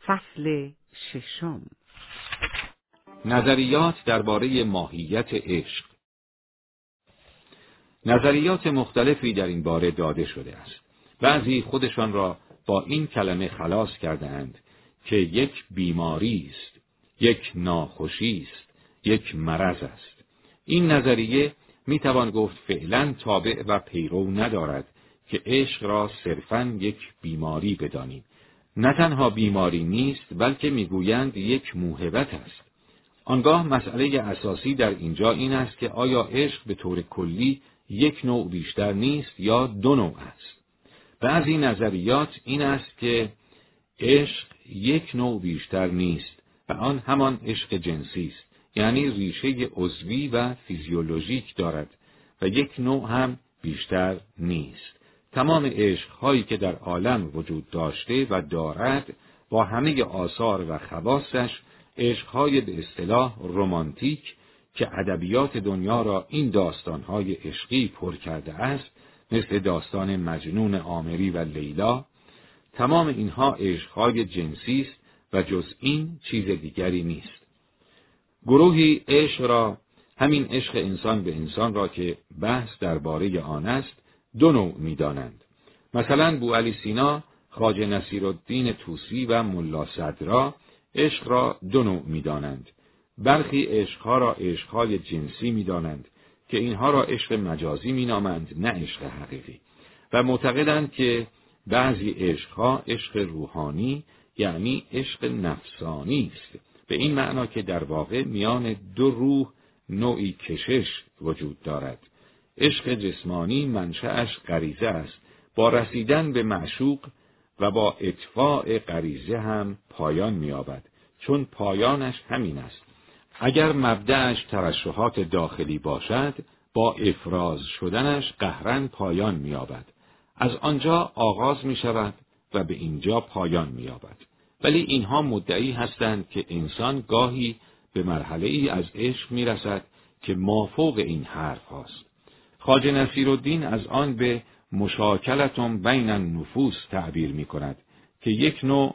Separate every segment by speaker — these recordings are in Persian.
Speaker 1: فصل ششم.
Speaker 2: نظریات درباره ماهیت عشق. نظریات مختلفی در این باره داده شده است. بعضی خودشان را با این کلمه خلاص کردند که یک بیماری است، یک ناخوشی است، یک مرض است. این نظریه میتوان گفت فعلا تابع و پیرو ندارد که عشق را صرفاً یک بیماری بدانیم. نه تنها بیماری نیست، بلکه میگویند یک موهبت است. آنگاه مسئله اساسی در اینجا این است که آیا عشق به طور کلی یک نوع بیشتر نیست یا دو نوع است؟ بعضی نظریات این است که عشق یک نوع بیشتر نیست و آن همان عشق جنسی است، یعنی ریشه عضوی و فیزیولوژیک دارد و یک نوع هم بیشتر نیست. تمام عشق‌هایی که در عالم وجود داشته و دارد با همه آثار و خواصش عشق‌های به اصطلاح رمانتیک که ادبیات دنیا را این داستان‌های عشقی پر کرده است، مثل داستان مجنون آمری و لیلا، تمام اینها عشق‌های جنسی است و جز این چیز دیگری نیست. گروهی عشق را، همین عشق انسان به انسان را که بحث درباره آن است، دو نوع می‌دانند. مثلا بوعلی سینا، خواجه نصیرالدین طوسی و ملا صدرا عشق را دو نوع می‌دانند. برخی عشقها را عشقهای جنسی می‌دانند که اینها را عشق مجازی می‌نامند، نه عشق حقیقی، و معتقدند که بعضی عشقها عشق روحانی، یعنی عشق نفسانی است، به این معنا که در واقع میان دو روح نوعی کشش وجود دارد. عشق جسمانی منشأش غریزه است، با رسیدن به معشوق و با اطفاء غریزه هم پایان می‌یابد، چون پایانش همین است. اگر مبدأش ترشحات داخلی باشد، با افراز شدنش قهراً پایان می‌یابد. از آنجا آغاز می‌شود و به اینجا پایان می‌یابد. ولی اینها مدعی هستند که انسان گاهی به مرحله‌ای از عشق می‌رسد که مافوق این حرف هاست. خواجه نصیرالدین از آن به مشاکلتون بین النفوس تعبیر می‌کند که یک نوع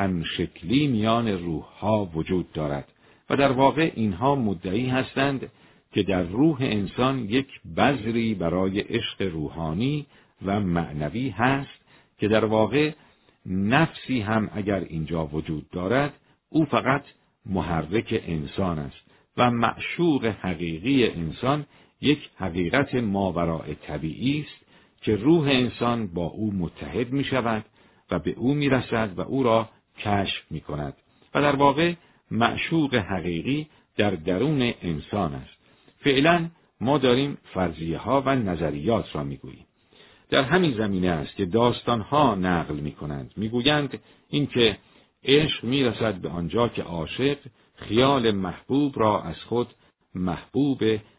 Speaker 2: همشکلی میان روح‌ها وجود دارد و در واقع اینها مدعی هستند که در روح انسان یک بذری برای عشق روحانی و معنوی هست که در واقع نفسی هم اگر اینجا وجود دارد، او فقط محرک انسان است و معشوق حقیقی انسان یک حقیقت ماوراء طبیعی است که روح انسان با او متحد می شود و به او می رسد و او را کشف می کند و در واقع معشوق حقیقی در درون انسان است. فعلا ما داریم فرضیه ها و نظریات را می گوییم. در همین زمینه است که داستان ها نقل می کنند. می گویند این که عشق می رسد به آنجا که عاشق خیال محبوب را از خود محبوب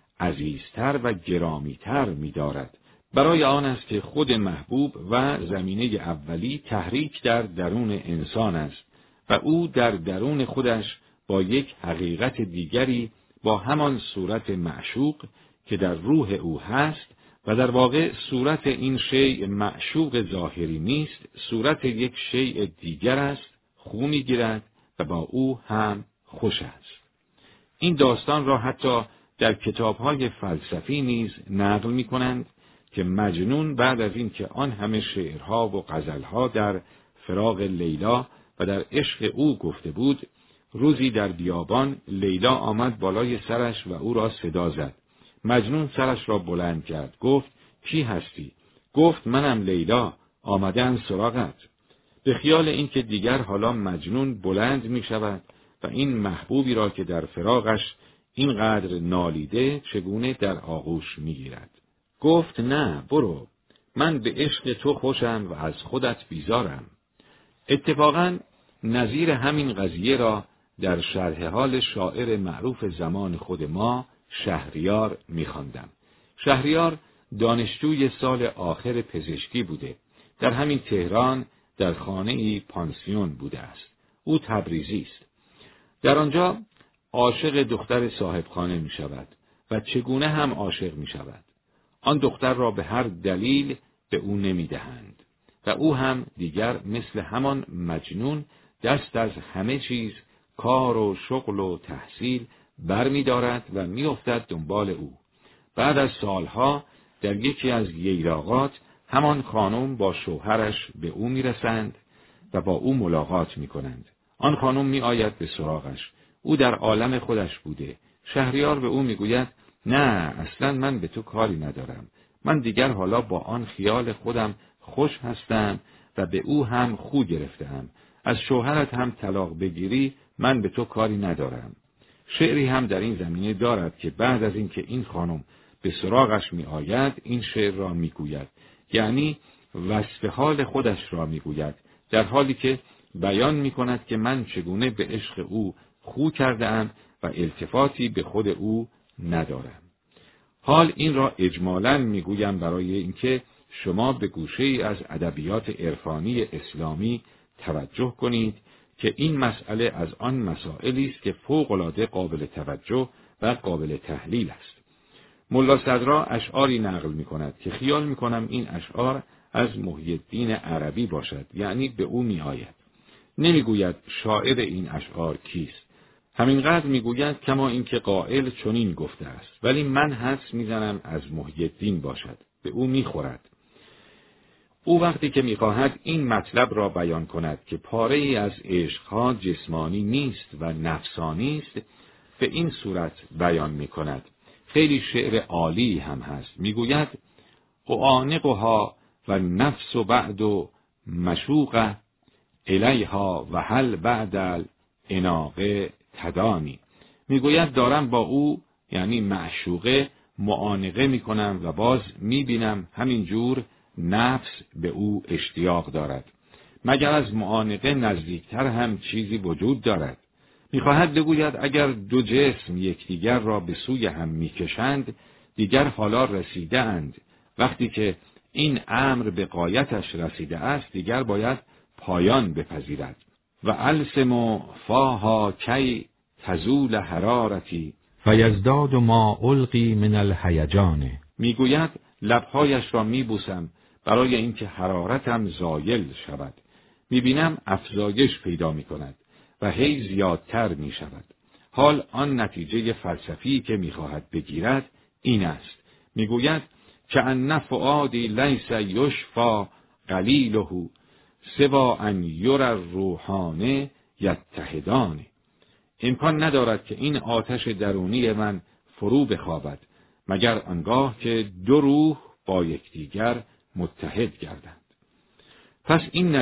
Speaker 2: عزیزتر و گرامیتر می دارد. برای آن است که خود محبوب و زمینه اولی تحریک در درون انسان است و او در درون خودش با یک حقیقت دیگری با همان صورت معشوق که در روح او هست و در واقع صورت این شیء معشوق ظاهری نیست، صورت یک شیء دیگر است، خو می‌گیرد و با او هم خوش است. این داستان را حتی در کتاب‌های فلسفی نیز نقل می‌کنند که مجنون بعد از این که آن همه شعرها و غزلها در فراق لیلا و در عشق او گفته بود، روزی در بیابان لیلا آمد بالای سرش و او را صدا زد. مجنون سرش را بلند کرد، گفت کی هستی؟ گفت منم لیلا، آمده‌ام سراغت. به خیال این که دیگر حالا مجنون بلند می شود و این محبوبی را که در فراقش اینقدر نالیده چگونه در آغوش می گیرد. گفت نه، برو، من به عشق تو خوشم و از خودت بیزارم. اتفاقاً نظیر همین قضیه را در شرح حال شاعر معروف زمان خود ما شهریار می‌خواندم. شهریار دانشجوی سال آخر پزشکی بوده. در همین تهران در خانه‌ای پانسیون بوده است. او تبریزی است. در آنجا عاشق دختر صاحبخانه می‌شود و چگونه هم عاشق می‌شود. آن دختر را به هر دلیل به او نمی‌دهند و او هم دیگر مثل همان مجنون دست از همه چیز، کار و شغل و تحصیل برمی‌دارد و می‌افتد دنبال او. بعد از سالها در یکی از ییلاقات همان خانم با شوهرش به او می‌رسند و با او ملاقات می‌کنند. آن خانم می‌آید به سراغش. او در عالم خودش بوده. شهریار به او می‌گوید نه، اصلاً من به تو کاری ندارم. من دیگر حالا با آن خیال خودم خوش هستم و به او هم خو گرفتم. از شوهرت هم طلاق بگیری من به تو کاری ندارم. شعری هم در این زمینه دارد که بعد از اینکه این خانم به سراغش می‌آید این شعر را می‌گوید، یعنی وصف حال خودش را می‌گوید، در حالی که بیان می‌کند که من چگونه به عشق او خو کرده‌ام و التفاتی به خود او ندارم. حال این را اجمالاً می‌گویم برای اینکه شما به گوشه‌ای از ادبیات عرفانی اسلامی توجه کنید که این مسئله از آن مسائلی است که فوق‌العاده قابل توجه و قابل تحلیل است. ملا صدرا اشعاری نقل می‌کند که خیال می‌کنم این اشعار از محی الدین عربی باشد، یعنی به او می‌آید. نمی‌گوید شاعر این اشعار کیست. همینقدر می‌گوید کما اینکه قائل چنین گفته است، ولی من حدس می‌زنم از محی الدین باشد، به او می‌خورد. او وقتی که می‌خواهد این مطلب را بیان کند که پاره‌ای از عشق‌ها جسمانی نیست و نفسانی است، به این صورت بیان می‌کند. خیلی شعر عالی هم هست. می‌گوید اعانقها و نفس بعد مشوقه الیها و هل بعد الاناقه تدانی. می‌گوید دارم با او، یعنی معشوقه، معانقه می‌کنم و باز می‌بینم همین جور نفس به او اشتیاق دارد. مگر از معانقه نزدیکتر هم چیزی وجود دارد؟ می‌خواهد بگوید اگر دو جسم یکدیگر را به سوی هم می‌کشند، دیگر حالا رسیده اند. وقتی که این امر به غایتش رسیده است، دیگر باید پایان بپذیرد. و السم فاها کی تزول حرارتی فیزداد ما القی من الهیجان. میگوید لبهایش را میبوسم برای اینکه حرارتم زایل شود. میبینم افزایش پیدا میکند و هی زیادتر میشود. حال آن نتیجه فلسفی که میخواهد بگیرد این است. میگوید که ان فؤادی لیس یشفا قلیله سوا ان یر الروحانه یتحدان. امکان ندارد که این آتش درونی من فرو بخوابد مگر آنگاه که دو روح با یکدیگر متحد گردند. پس این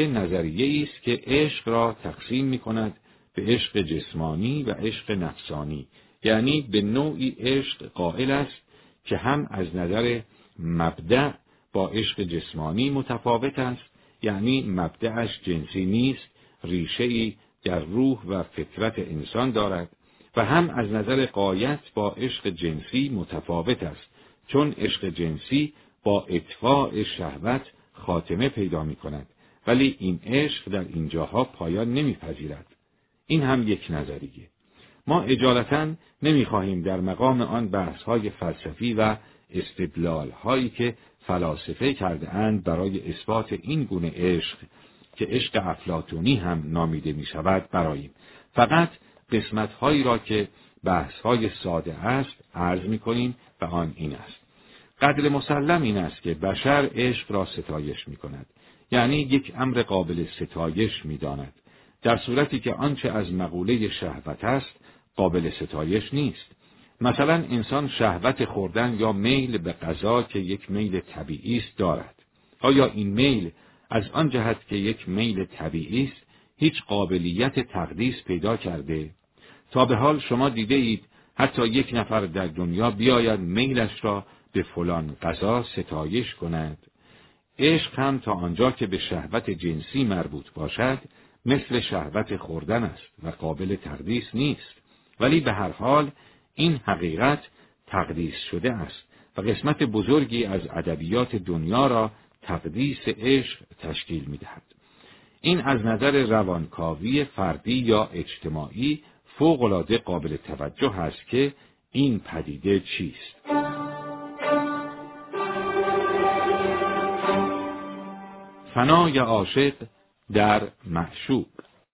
Speaker 2: نظریه است که عشق را تقسیم می کند به عشق جسمانی و عشق نفسانی، یعنی به نوعی عشق قائل است که هم از نظر مبدأ با عشق جسمانی متفاوت است، یعنی مبدأش جنسی نیست، ریشه‌ای در روح و فطرت انسان دارد، و هم از نظر غایت با عشق جنسی متفاوت است، چون عشق جنسی با اطفاء شهوت خاتمه پیدا می کند، ولی این عشق در اینجاها پایان نمیپذیرد. این هم یک نظریه. ما اجالتاً نمیخواهیم در مقام آن بحث‌های فلسفی و استدلال‌هایی که فلاسفه کرده اند برای اثبات این گونه عشق که عشق افلاطونی هم نامیده می شود براییم. فقط قسمت‌هایی را که بحث‌های ساده است عرض می کنیم و آن این است. قدر مسلم این است که بشر عشق را ستایش می کند، یعنی یک امر قابل ستایش می داند، در صورتی که آنچه از مقوله شهوت است قابل ستایش نیست. مثلا انسان شهوت خوردن یا میل به غذا که یک میل طبیعی است دارد. آیا این میل از آن جهت که یک میل طبیعی است هیچ قابلیت تقدیس پیدا کرده؟ تا به حال شما دیده اید حتی یک نفر در دنیا بیاید میلش را به فلان غذا ستایش کند؟ عشق هم تا آنجا که به شهوت جنسی مربوط باشد مثل شهوت خوردن است و قابل تقدیس نیست، ولی به هر حال این حقیقت تقدیس شده است و قسمت بزرگی از ادبیات دنیا را تقدیس عشق تشکیل می‌دهد. این از نظر روانکاوی فردی یا اجتماعی فوق‌العاده قابل توجه است که این پدیده چیست. فنای عاشق در معشوق.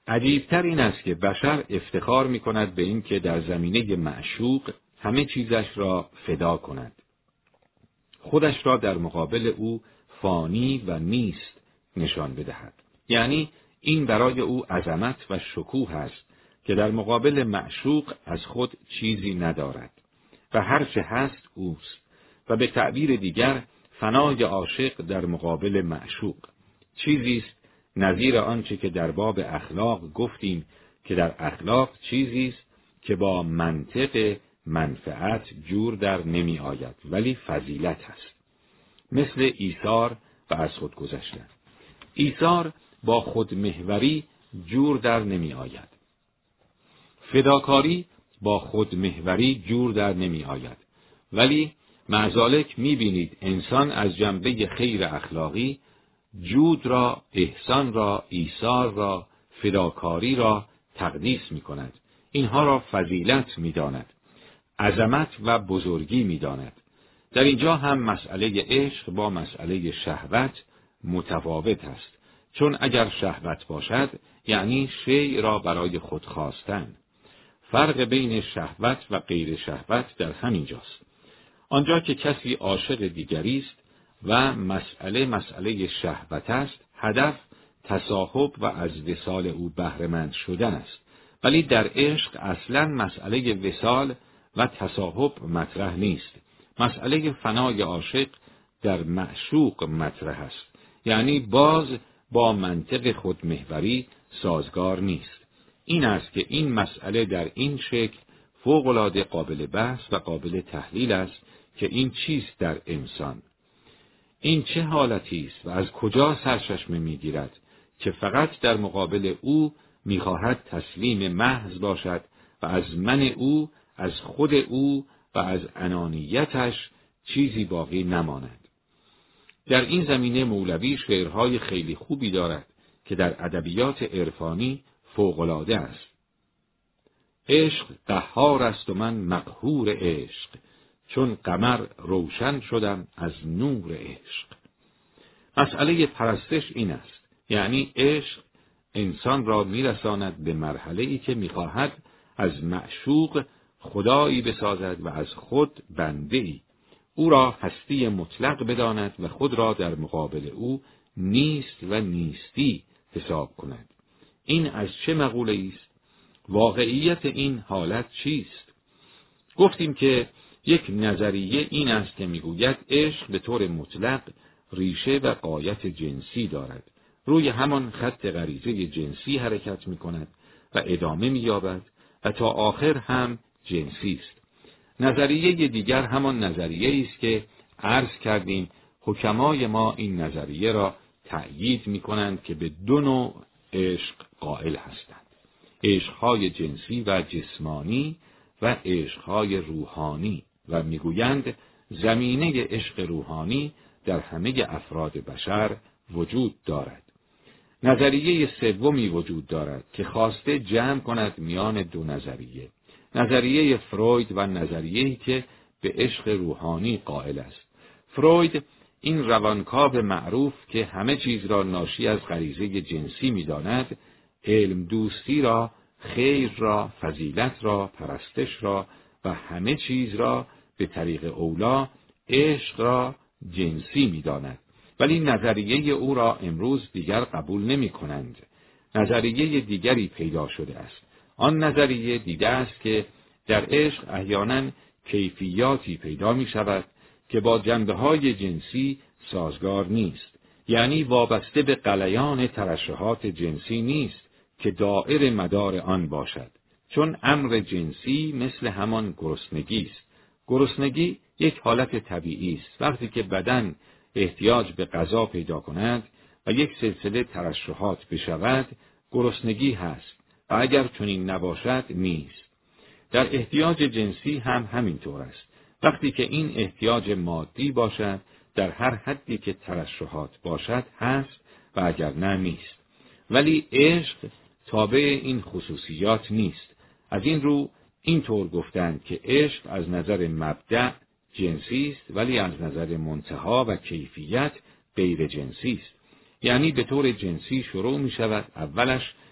Speaker 2: عجیبتر این است که بشر افتخار می کند به این که در زمینه معشوق همه چیزش را فدا کند. خودش را در مقابل او فانی و نیست نشان بدهد. یعنی این برای او عظمت و شکوه است که در مقابل معشوق از خود چیزی ندارد و هر چه هست اوست و به تعبیر دیگر فنای عاشق در مقابل معشوق چیزی است نظیر آنچه که در باب اخلاق گفتیم که در اخلاق چیزی است که با منطق منفعت جور در نمی آید ولی فضیلت است، مثل ایثار و از خود گذشتن. ایثار با خودمحوری جور در نمی آید. فداکاری با خودمحوری جور در نمی آید. ولی مع ذالک می بینید انسان از جنبه خیر اخلاقی جود را، احسان را، ایثار را، فداکاری را تقدیس می کند. اینها را فضیلت می داند. عظمت و بزرگی می داند. در اینجا هم مسئله عشق با مسئله شهوت متفاوت است. چون اگر شهوت باشد یعنی شیء را برای خود خواستن. فرق بین شهوت و غیر شهوت در همین جاست. آنجا که کسی عاشق دیگری است و مسئله شهوت است، هدف تصاحب و از وصال او بهره مند شدن است. ولی در عشق اصلاً مسئله وصال و تصاحب مطرح نیست. مسئله فنای عاشق در معشوق مطرح است. یعنی باز با منطق خودمحوری سازگار نیست. این است که این مسئله در این شکل فوق‌العاده قابل بحث و قابل تحلیل است که این چیست در انسان؟ این چه حالتی است و از کجا سرچشمه می‌گیرد که فقط در مقابل او می‌خواهد تسلیم محض باشد و از من او، از خود او و از انانیتش چیزی باقی نماند. در این زمینه مولوی شعرهای خیلی خوبی دارد که در ادبیات عرفانی فوق‌العاده است. عشق قهار است و من مقهور عشق، چون قمر روشن شدم از نور عشق. مسئله پرستش این است، یعنی عشق انسان را میرساند به مرحله‌ای که میخواهد از معشوق خدایی بسازد و از خود بنده‌ای، او را هستی مطلق بداند و خود را در مقابل او نیست و نیستی حساب کند. این از چه مقوله است؟ واقعیت این حالت چیست؟ گفتیم که یک نظریه این است که میگوید عشق به طور مطلق ریشه و غایت جنسی دارد. روی همان خط غریزه جنسی حرکت میکند و ادامه مییابد و تا آخر هم جنسی است. نظریه دیگر همان نظریه است که عرض کردیم حکمای ما این نظریه را تأیید میکنند که به دو نوع عشق قائل هستند: عشقهای جنسی و جسمانی و عشقهای روحانی، و میگویند زمینه عشق روحانی در همه افراد بشر وجود دارد. نظریه سومی وجود دارد که خواسته جمع کند میان دو نظریه: نظریه فروید و نظریه‌ای که به عشق روحانی قائل است. فروید این روانکاو معروف که همه چیز را ناشی از غریزه جنسی می‌داند، علم دوستی را، خیر را، فضیلت را، پرستش را و همه چیز را به طریق اولا عشق را جنسی می‌داند. ولی نظریه او را امروز دیگر قبول نمی‌کنند. نظریه دیگری پیدا شده است. آن نظریه دیده است که در عشق احیانا کیفیاتی پیدا می‌شود که با جنبه‌های جنسی سازگار نیست. یعنی وابسته به غلیان ترشحات جنسی نیست که دائر مدار آن باشد. چون امر جنسی مثل همان گرسنگی است. گرسنگی یک حالت طبیعی است. وقتی که بدن احتیاج به غذا پیدا کند و یک سلسله ترشحات بشود، گرسنگی هست و اگر چنین نباشد نیست. در احتیاج جنسی هم همینطور است. وقتی که این احتیاج مادی باشد، در هر حدی که ترشحات باشد هست و اگر نه نیست. ولی عشق تابع این خصوصیات نیست. از این رو اینطور گفتند که عشق از نظر مبدأ جنسی است ولی از نظر منتها و کیفیت غیر جنسی است. یعنی به طور جنسی شروع می شود، اولش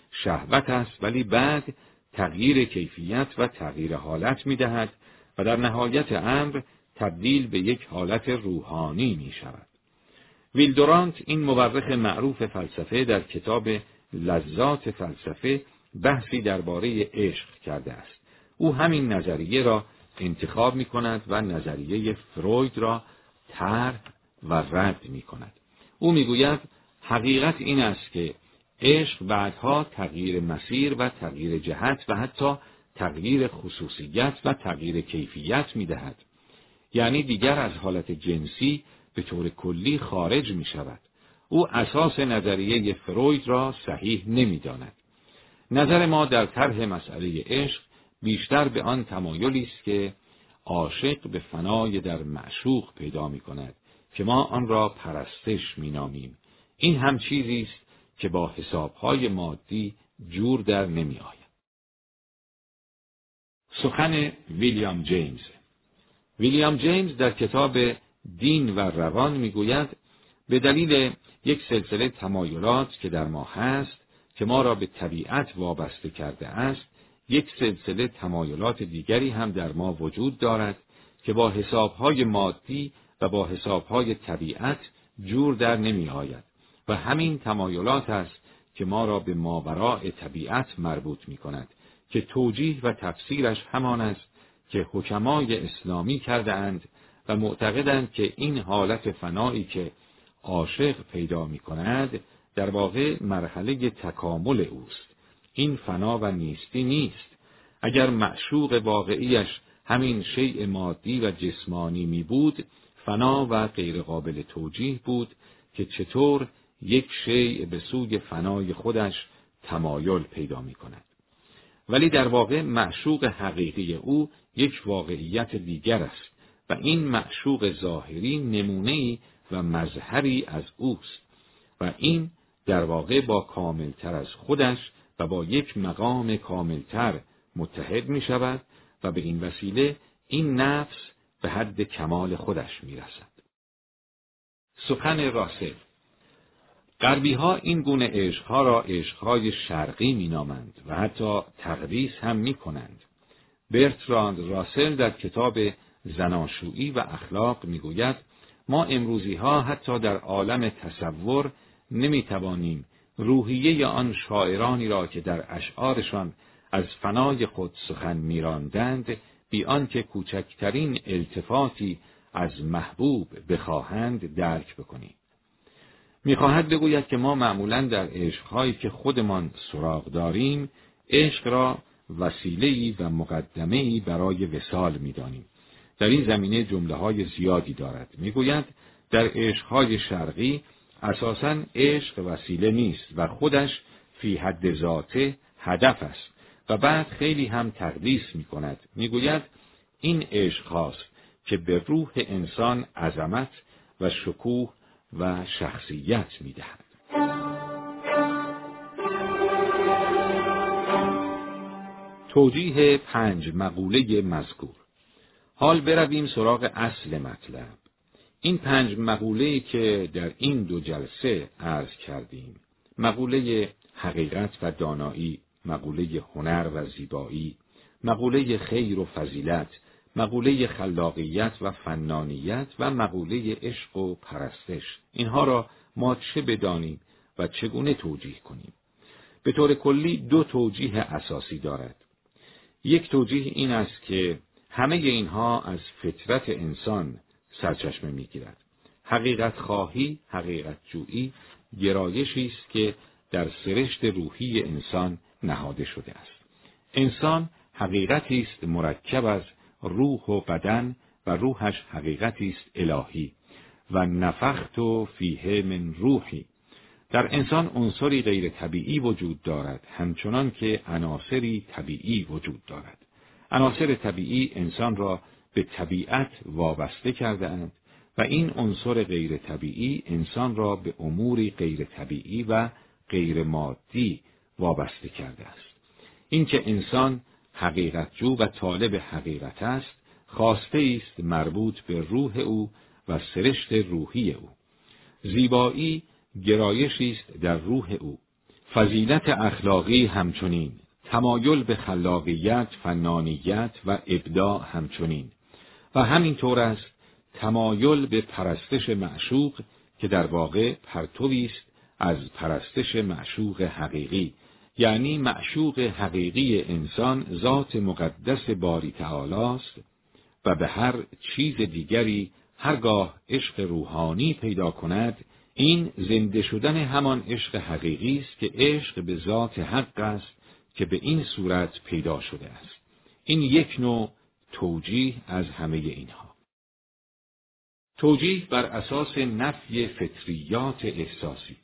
Speaker 2: شهوت است، ولی بعد تغییر کیفیت و تغییر حالت می‌دهد و در نهایت امر تبدیل به یک حالت روحانی می‌شود. ویل دورانت، این مورخ معروف فلسفه، در کتاب لذات فلسفه بحثی درباره عشق کرده است. او همین نظریه را انتخاب می‌کند و نظریه فروید را طرح و رد می‌کند. او می‌گوید حقیقت این است که عشق بعدها تغییر مسیر و تغییر جهت و حتی تغییر خصوصیت و تغییر کیفیت می‌دهد. یعنی دیگر از حالت جنسی به طور کلی خارج می‌شود. او اساس نظریه فروید را صحیح نمی‌داند. نظر ما در طرح مسئله عشق بیشتر به آن تمایلی است که عاشق به فنای در معشوق پیدا می‌کند که ما آن را پرستش می‌نامیم. این هم چیزی است که با حساب‌های مادی جور در نمی‌آید. سخن ویلیام جیمز. ویلیام جیمز در کتاب دین و روان می‌گوید به دلیل یک سلسله تمایلات که در ما هست که ما را به طبیعت وابسته کرده است، یک سلسله تمایلات دیگری هم در ما وجود دارد که با حساب‌های مادی و با حساب‌های طبیعت جور در نمی‌آید و همین تمایلات است که ما را به ماوراء طبیعت مربوط می‌کند که توجیه و تفسیرش همان است که حکمای اسلامی کرده اند و معتقدند که این حالت فنایی که عاشق پیدا می‌کند در واقع مرحله تکامل اوست. این فنا و نیستی نیست. اگر معشوق واقعیش همین شیء مادی و جسمانی می بود، فنا و غیر قابل توجیه بود که چطور یک شیء به سوی فنای خودش تمایل پیدا می کند. ولی در واقع معشوق حقیقی او یک واقعیت دیگر است و این معشوق ظاهری نمونه‌ای و مظهری از اوست و این در واقع با کاملتر از خودش و با یک مقام کاملتر متحد می شود و به این وسیله این نفس به حد کمال خودش می رسد. سخن راسل. غربی‌ها این گونه عشق‌ها را عشق‌های شرقی می‌نامند و حتی تقدیس هم می‌کنند. برتراند راسل در کتاب زناشویی و اخلاق می‌گوید ما امروزی‌ها حتی در عالم تصور نمی‌توانیم روحیه آن شاعرانی را که در اشعارشان از فنای خود سخن می‌راندند بی آنکه کوچکترین التفاتی از محبوب بخواهند درک بکنیم. می‌خواهد بگوید که ما معمولاً در عشق‌هایی که خودمان سراغ داریم، عشق را وسیله‌ای و مقدمه‌ای برای وصال می‌دانیم. در این زمینه جمله‌های زیادی دارد. می‌گوید در عشق‌های شرقی اساساً عشق وسیله نیست و خودش فی حد ذاته هدف است و بعد خیلی هم تقدیس می‌کند. می‌گوید این عشق هاست که به روح انسان عظمت و شکوه و شخصیت می‌دهد. توجیه 5 مقوله مذکور. حال برویم سراغ اصل مطلب. این 5 مقوله‌ای که در این 2 جلسه عرض کردیم، مقوله حقیقت و دانایی، مقوله هنر و زیبایی، مقوله خیر و فضیلت، مقوله خلاقیت و فنانیت و مقوله عشق و پرستش، اینها را ما چه بدانیم و چگونه توجیه کنیم؟ به طور کلی 2 توجیه اساسی دارد. یک توجیه این است که همه اینها از فطرت انسان سرچشمه می‌گیرد. حقیقت خواهی، حقیقت جویی گرایشی است که در سرشت روحی انسان نهاده شده است. انسان حقیقتی است مرکب از روح و بدن و روحش حقیقتی است الهی و نفخت فیه من روحی. در انسان عنصری غیر طبیعی وجود دارد، همچنان که عناصری طبیعی وجود دارد. عناصر طبیعی انسان را به طبیعت وابسته کرده اند و این عنصر غیر طبیعی انسان را به اموری غیر طبیعی و غیر مادی وابسته کرده است. اینکه انسان حقیقت جو و طالب حقیقت است، خواسته است مربوط به روح او و سرشت روحی او. زیبایی گرایشی است در روح او. فضیلت اخلاقی همچنین، تمایل به خلاقیت، فنانیت و ابداع همچنین، و همینطور است تمایل به پرستش معشوق که در واقع پرتویی است از پرستش معشوق حقیقی، یعنی معشوق حقیقی انسان ذات مقدس باری تعالی است و به هر چیز دیگری هرگاه عشق روحانی پیدا کند، این زنده شدن همان عشق حقیقی است که عشق به ذات حق است که به این صورت پیدا شده است. این یک نوع توجیه از همه اینها. توجیه بر اساس نفی فطریات احساسی.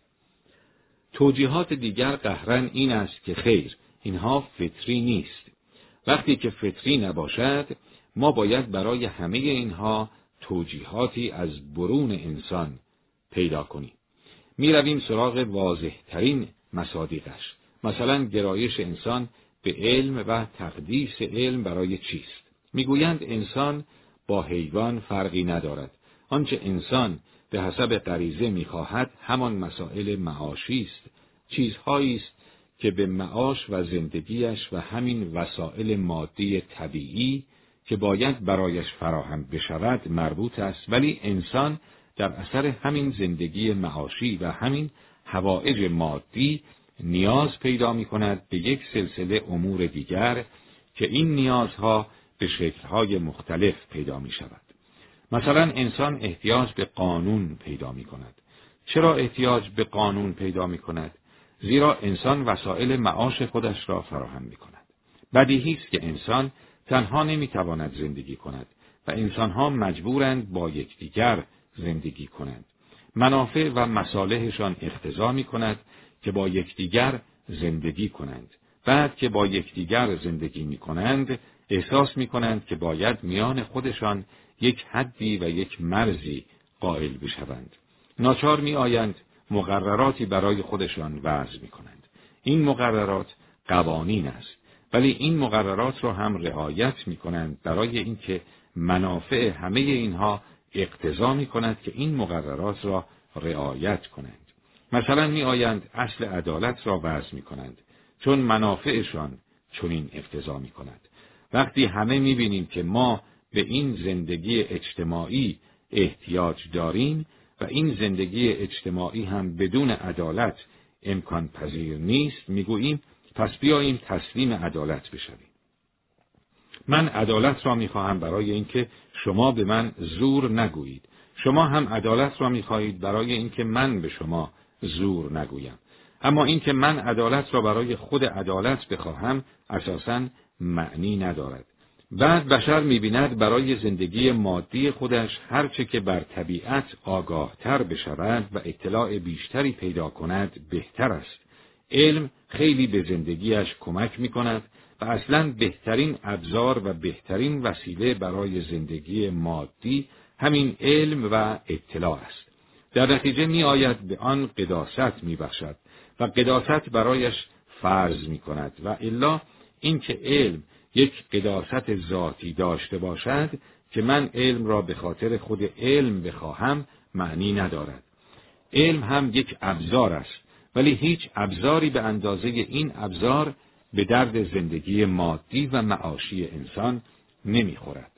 Speaker 2: توجیهات دیگر قهرن این است که خیر، اینها فطری نیست. وقتی که فطری نباشد، ما باید برای همه اینها توجیهاتی از برون انسان پیدا کنیم. می رویم سراغ واضح ترین مصادیقش. مثلا گرایش انسان به علم و تقدیس علم برای چیست. میگویند انسان با حیوان فرقی ندارد. آنچه انسان به حسب غریزه میخواهد همان مسائل معاشی است، چیزهایی است که به معاش و زندگیش و همین وسایل مادی طبیعی که باید برایش فراهم بشود مربوط است، ولی انسان در اثر همین زندگی معاشی و همین حوائج مادی نیاز پیدا می کند به یک سلسله امور دیگر که این نیازها به شکل‌های مختلف پیدا می شود. مثلا انسان احتیاج به قانون پیدا می کند. چرا احتیاج به قانون پیدا می کند؟ زیرا انسان وسایل معاش خودش را فراهم می کند. بدیهی است که انسان تنها نمی تواند زندگی کند و انسانها مجبورند با یکدیگر زندگی کنند. منافع و مصالحشان اقتضا می کند که با یکدیگر زندگی کنند. بعد که با یکدیگر زندگی می کنند، احساس می کنند که باید میان خودشان یک حدی و یک مرزی قائل بشوند. ناچار می آیند مقرراتی برای خودشان وضع می کنند. این مقررات قوانین است، ولی این مقررات را هم رعایت می کنند برای اینکه منافع همه اینها اقتضا می کند که این مقررات را رعایت کنند. مثلا می آیند اصل عدالت را وضع می کنند، چون منافعشان چنین اقتضا می کند. وقتی همه می بینیم که ما به این زندگی اجتماعی احتیاج داریم و این زندگی اجتماعی هم بدون عدالت امکان پذیر نیست، می گوییم پس بیاییم تسلیم عدالت بشویم. من عدالت را می خواهم برای اینکه شما به من زور نگویید. شما هم عدالت را می خواهید برای اینکه من به شما زور نگویم. اما اینکه من عدالت را برای خود عدالت بخواهم اساساً معنی ندارد. بعد بشر می‌بیند برای زندگی مادی خودش هرچه که بر طبیعت آگاهتر بشود و اطلاع بیشتری پیدا کند بهتر است. علم خیلی به زندگیش کمک می‌کند و اصلاً بهترین ابزار و بهترین وسیله برای زندگی مادی همین علم و اطلاع است. در نتیجه می‌آید به آن قداست می‌بخشد و قداست برایش فرض می‌کند و الا اینکه علم یک قداست ذاتی داشته باشد که من علم را به خاطر خود علم بخواهم معنی ندارد. علم هم یک ابزار است، ولی هیچ ابزاری به اندازه این ابزار به درد زندگی مادی و معاشی انسان نمیخورد.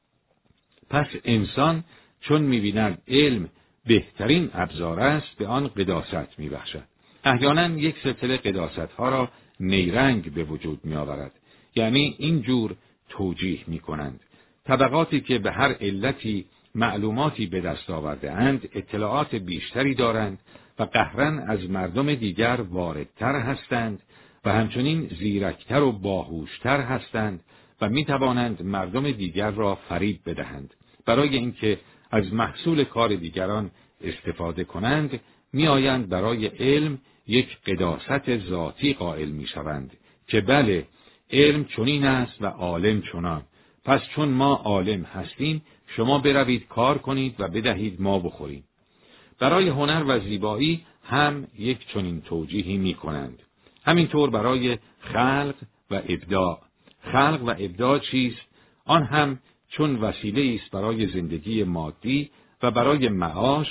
Speaker 2: پس انسان چون می‌بیند علم بهترین ابزار است به آن قداست میبخشد. احیانا یک سلسله قداست‌ها را نیرنگ به وجود می‌آورد، یعنی اینجور توجیه می‌کنند. طبقاتی که به هر علتی معلوماتی به دست آورده اند اطلاعات بیشتری دارند و قهرن از مردم دیگر واردتر هستند و همچنین زیرکتر و باهوشتر هستند و می‌توانند مردم دیگر را فریب بدهند. برای اینکه از محصول کار دیگران استفاده کنند می‌آیند برای علم یک قداست ذاتی قائل می‌شوند که بله علم چنین است و عالم چنان. پس چون ما عالم هستیم شما بروید کار کنید و بدهید ما بخوریم. برای هنر و زیبایی هم یک چنین توجیهی می‌کنند. همینطور برای خلق و ابداع. خلق و ابداع چیست؟ آن هم چون وسیله است برای زندگی مادی و برای معاش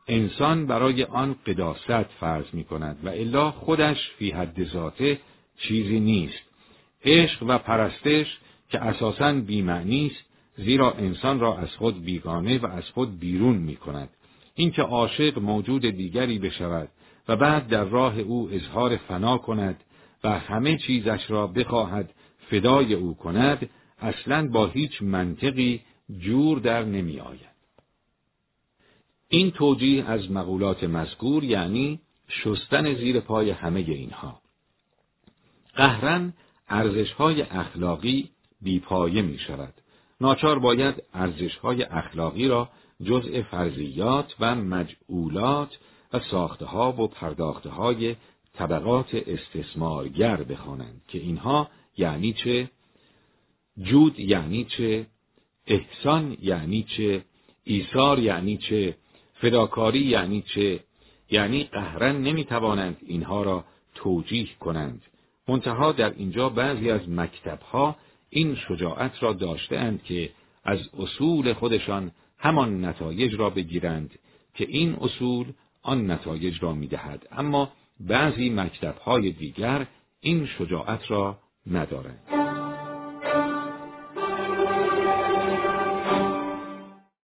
Speaker 2: انسان برای آن قداست فرض می کند و الا خودش فی حد ذاته چیزی نیست. عشق و پرستش که اساساً بی‌معنی است، زیرا انسان را از خود بیگانه و از خود بیرون می کند. اینکه عاشق موجود دیگری بشود و بعد در راه او اظهار فنا کند و همه چیزش را بخواهد فدای او کند، اصلاً با هیچ منطقی جور در نمی آید. این توجیه از مقولات مذکور یعنی شستن زیر پای همه اینها. قهراً ارزش‌های اخلاقی بی‌پایه می شود. ناچار باید ارزش‌های اخلاقی را جزء فرضیات و مجعولات و ساخته‌ها و پرداخته‌های طبقات استثمارگر بخوانند که اینها یعنی چه؟ جود یعنی چه؟ احسان یعنی چه؟ ایثار یعنی چه؟ فداکاری یعنی چه؟ یعنی قهراً نمی‌توانند اینها را توجیه کنند. منتها در اینجا بعضی از مکتب‌ها این شجاعت را داشته‌اند که از اصول خودشان همان نتایج را بگیرند که این اصول آن نتایج را می‌دهد، اما بعضی مکتب‌های دیگر این شجاعت را ندارند.